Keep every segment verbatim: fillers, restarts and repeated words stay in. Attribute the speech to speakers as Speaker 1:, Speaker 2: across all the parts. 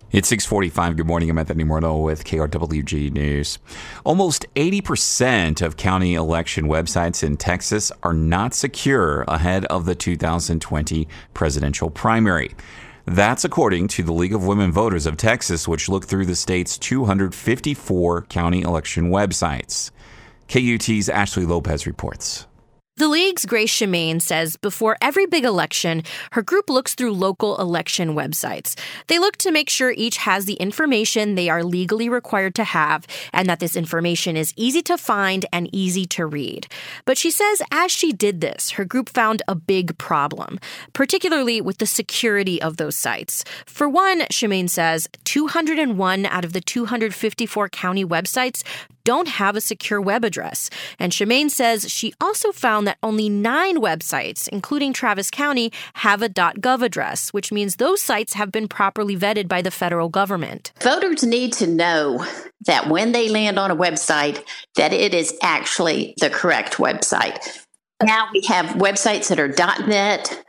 Speaker 1: It's six forty-five. Good morning. I'm Anthony Moreno with K R W G News. Almost eighty percent of county election websites in Texas are not secure ahead of the two thousand twenty presidential primary. That's according to the League of Women Voters of Texas, which looked through the state's two hundred fifty-four county election websites. K U T's Ashley Lopez reports.
Speaker 2: The League's Grace Shemaine says before every big election, her group looks through local election websites. They look to make sure each has the information they are legally required to have and that this information is easy to find and easy to read. But she says as she did this, her group found a big problem, particularly with the security of those sites. For one, Shemaine says, two hundred one out of the two hundred fifty-four county websites don't have a secure web address. And Shemaine says she also found that only nine websites, including Travis County, have a .gov address, which means those sites have been properly vetted by the federal government.
Speaker 3: Voters need to know that when they land on a website, that it is actually the correct website. Now we have websites that are .net,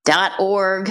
Speaker 3: .org,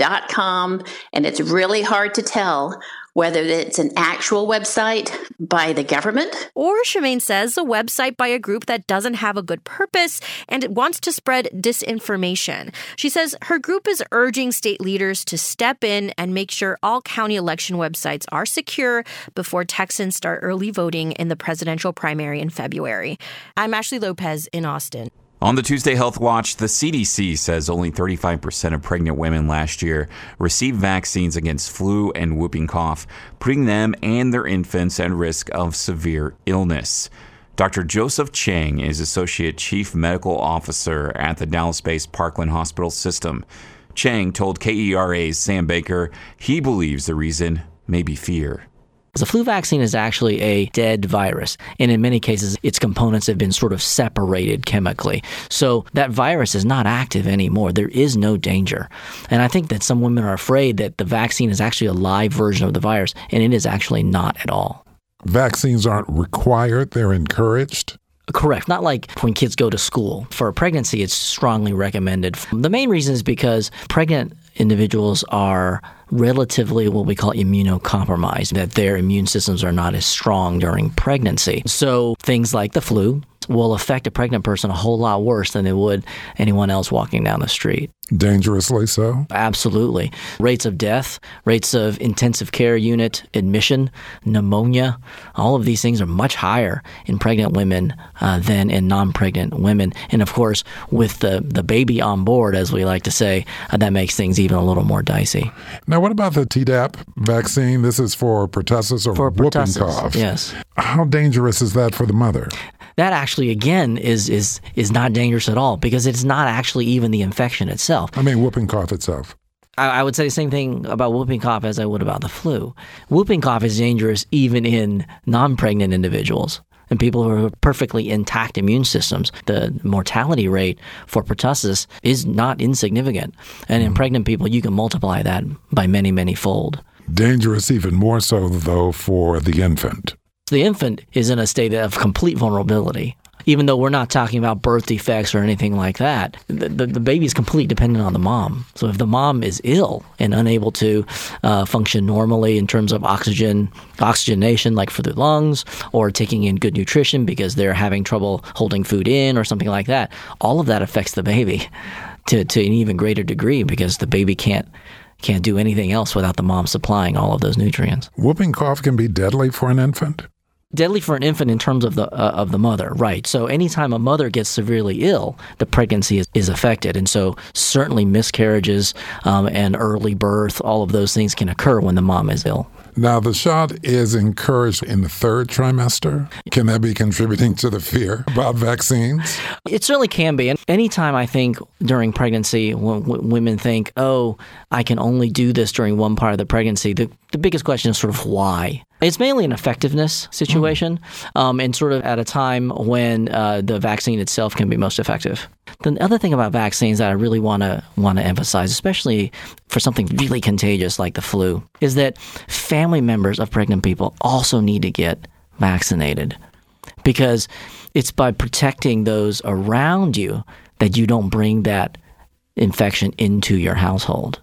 Speaker 3: .com, and it's really hard to tell whether it's an actual website by the government.
Speaker 2: Or, Shemaine says, a website by a group that doesn't have a good purpose and it wants to spread disinformation. She says her group is urging state leaders to step in and make sure all county election websites are secure before Texans start early voting in the presidential primary in February. I'm Ashley Lopez in Austin.
Speaker 1: On the Tuesday Health Watch, the C D C says only thirty-five percent of pregnant women last year received vaccines against flu and whooping cough, putting them and their infants at risk of severe illness. Doctor Joseph Chang is Associate Chief Medical Officer at the Dallas-based Parkland Hospital System. Chang told K E R A's Sam Baker he believes the reason may be fear.
Speaker 4: The flu vaccine is actually a dead virus, and in many cases, its components have been sort of separated chemically. So that virus is not active anymore. There is no danger. And I think that some women are afraid that the vaccine is actually a live version of the virus, and it is actually not at all.
Speaker 5: Vaccines aren't required, they're encouraged?
Speaker 4: Correct. Not like when kids go to school. For a pregnancy, it's strongly recommended. The main reason is because pregnant individuals are relatively what we call immunocompromised, that their immune systems are not as strong during pregnancy. So things like the flu will affect a pregnant person a whole lot worse than it would anyone else walking down the street.
Speaker 5: Dangerously so?
Speaker 4: Absolutely. Rates of death, rates of intensive care unit admission, pneumonia, all of these things are much higher in pregnant women uh, than in non-pregnant women. And of course, with the, the baby on board, as we like to say, uh, that makes things even a little more dicey.
Speaker 5: Now, what about the Tdap vaccine? This is for pertussis or
Speaker 4: for
Speaker 5: whooping
Speaker 4: pertussis,
Speaker 5: cough.
Speaker 4: Yes.
Speaker 5: How dangerous is that for the mother?
Speaker 4: That actually, again, is is is not dangerous at all because it's not actually even the infection itself.
Speaker 5: I mean, whooping cough itself.
Speaker 4: I, I would say the same thing about whooping cough as I would about the flu. Whooping cough is dangerous even in non-pregnant individuals and people who have perfectly intact immune systems. The mortality rate for pertussis is not insignificant. And in pregnant people, you can multiply that by many, many fold.
Speaker 5: Dangerous even more so, though, for the infant.
Speaker 4: The infant is in a state of complete vulnerability. Even though we're not talking about birth defects or anything like that, the, the, the baby is completely dependent on the mom. So if the mom is ill and unable to uh, function normally in terms of oxygen, oxygenation, like for the lungs, or taking in good nutrition because they're having trouble holding food in or something like that, all of that affects the baby to, to an even greater degree because the baby can't can't do anything else without the mom supplying all of those nutrients.
Speaker 5: Whooping cough can be deadly for an infant?
Speaker 4: Deadly for an infant in terms of the uh, of the mother, right. So anytime a mother gets severely ill, the pregnancy is, is affected. And so certainly miscarriages um, and early birth, all of those things can occur when the mom is ill.
Speaker 5: Now, the shot is encouraged in the third trimester. Can that be contributing to the fear about vaccines?
Speaker 4: It certainly can be. And anytime I think during pregnancy, when w- women think, oh, I can only do this during one part of the pregnancy, the, the biggest question is sort of why. It's mainly an effectiveness situation, mm. um, and sort of at a time when uh, the vaccine itself can be most effective. The other thing about vaccines that I really want to want to emphasize, especially for something really contagious like the flu, is that family members of pregnant people also need to get vaccinated because it's by protecting those around you that you don't bring that infection into your household.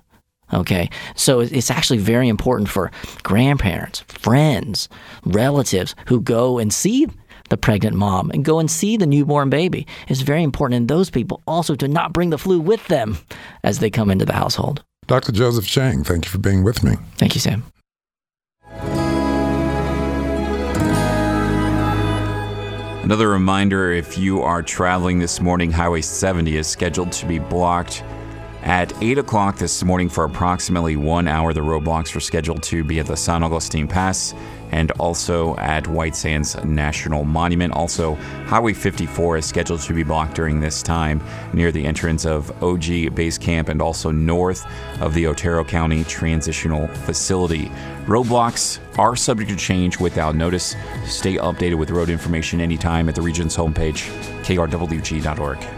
Speaker 4: Okay, so it's actually very important for grandparents, friends, relatives who go and see the pregnant mom and go and see the newborn baby. It's very important in those people also to not bring the flu with them as they come into the household.
Speaker 5: Doctor Joseph Chang, thank you for being with me.
Speaker 4: Thank you, Sam.
Speaker 1: Another reminder, if you are traveling this morning, Highway seventy is scheduled to be blocked at eight o'clock this morning for approximately one hour. The roadblocks are scheduled to be at the San Agustin Pass and also at White Sands National Monument. Also, Highway fifty-four is scheduled to be blocked during this time near the entrance of O G Base Camp and also north of the Otero County Transitional Facility. Roadblocks are subject to change without notice. Stay updated with road information anytime at the region's homepage, K R W G dot org.